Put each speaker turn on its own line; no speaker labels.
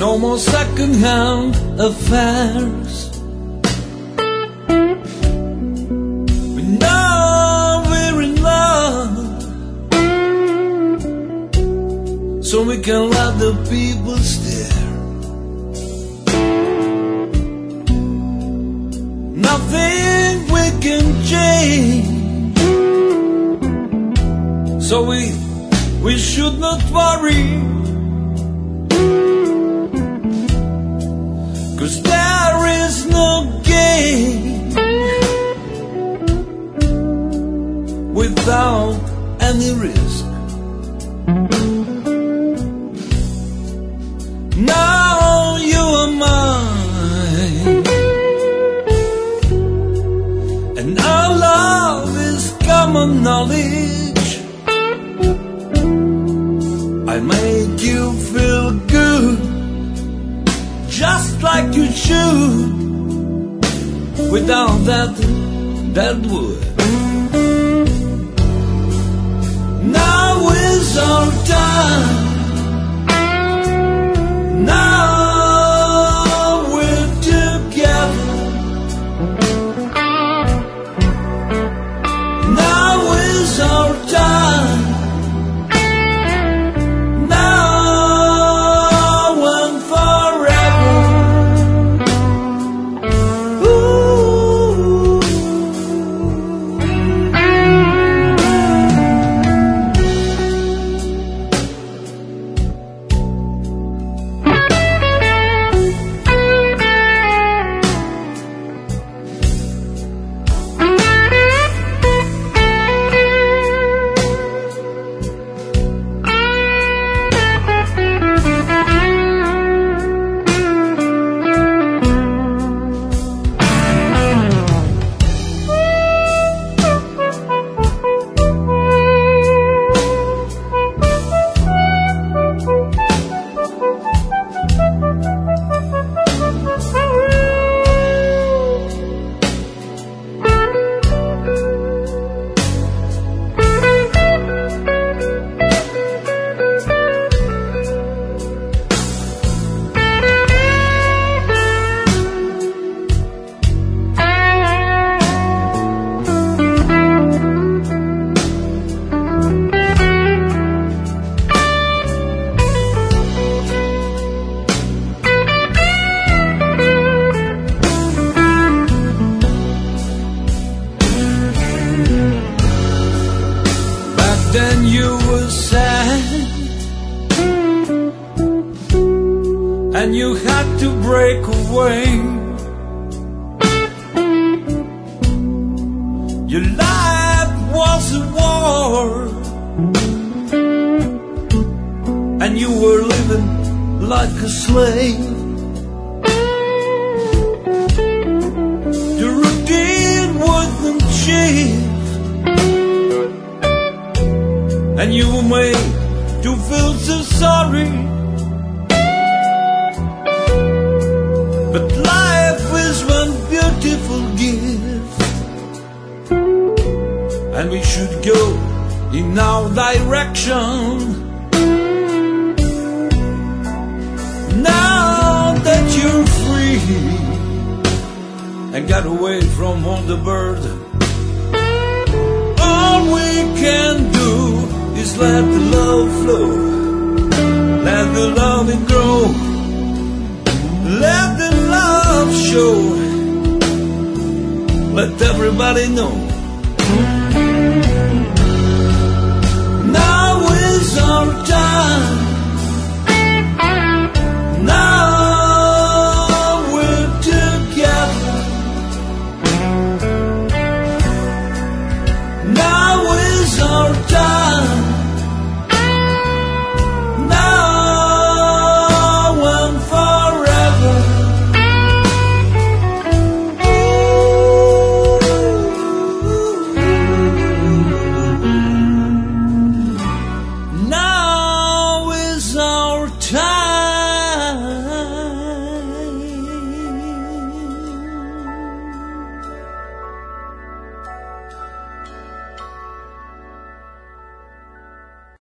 No more second-hand affairs. We know we're in love, so we can let the people stare. Nothing we can change, so we should not worry, 'cause there is no gain without any risk. Now you are mine, and our love is common knowledge. I make you feel good, just like you should. Without that would. Now is our time. Now we're together. Now is our time. Then you were sad, and you had to break away. Your life was a war, and you were living like a slave. The routine wouldn't change, and you were made to feel so sorry. But life is one beautiful gift, and we should go in our direction. Now that you're free and got away from all the burden, all we can do is let the love flow, let the loving grow, let the love show, let everybody know